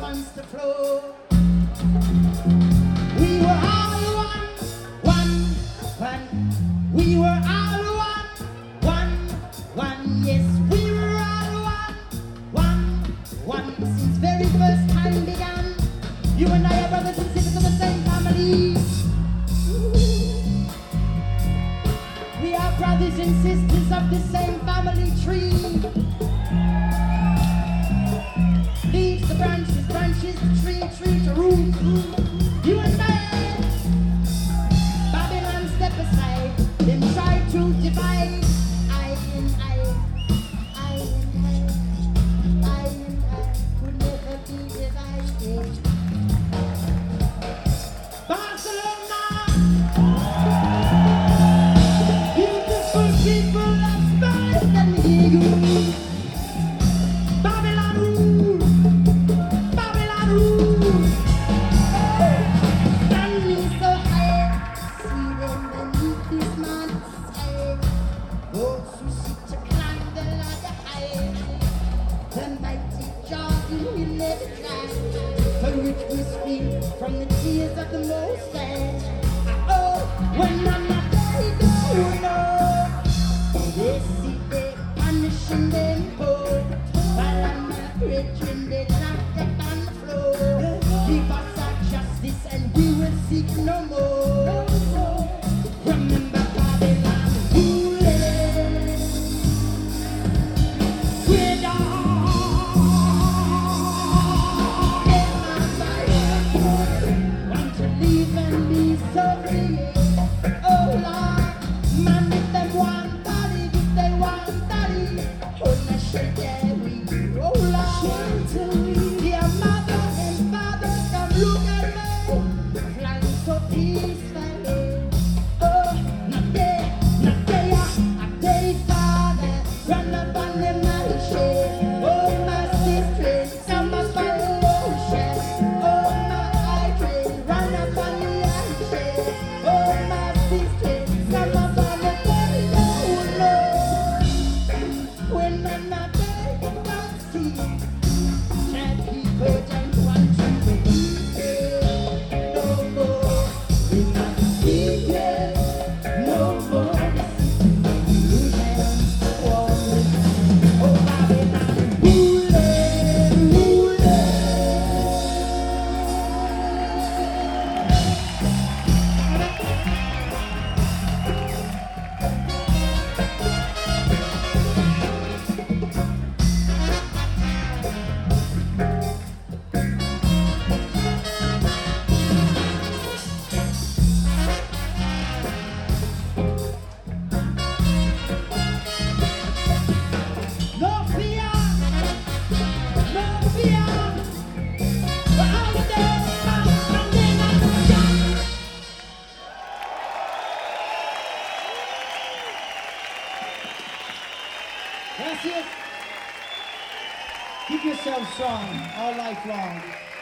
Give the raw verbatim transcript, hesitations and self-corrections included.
wants to flow. We were all one, one, one. We were all one, one, one. Yes, we were all one, one, one. Since very first time began, you and I are brothers and sisters of the same family. We are brothers and sisters of the same family tree. Leaves the branches, branches, the tree, tree, to root, root. You and I, Babylon step aside, them try to divide. I and I, I and I, I and I could never be divided. Barcelona, beautiful people of Spain, let me hear you. Babylon rule, Babylon rule. Standing so high, see them beneath this mountain sky. Those who seek to climb the ladder high, the mighty Jordan will never climb. For which we speak from the tears of the Most High. Oh, when I'm not there, don't know. They see they punishing them poor, while I'm not brethren, they knock them on the floor. Give us our justice and we will seek no more. Remember Babylon ruling. We're down in my fire. Want to leave and be so free. Oh Lord, man, if them want body, if they want body, hold my shelter we. Oh Lord, dear mother and father, come look at me, flying so peacefully. Oh, not there, not there, a day father, run up on them mansion. Oh, my sister, come up on the ocean. Oh, my eye train, run up on the ocean. Oh, my sister, come up on the very oh Lord. When I'm not there, don't see. Can't people don't want to believe no more. We're not secret, no more. Illusions, walls. Oh, Babylon, ruling, ruling. No fear, no fear. We're out there, standing on the ground. Gracias. Keep yourself strong all life long.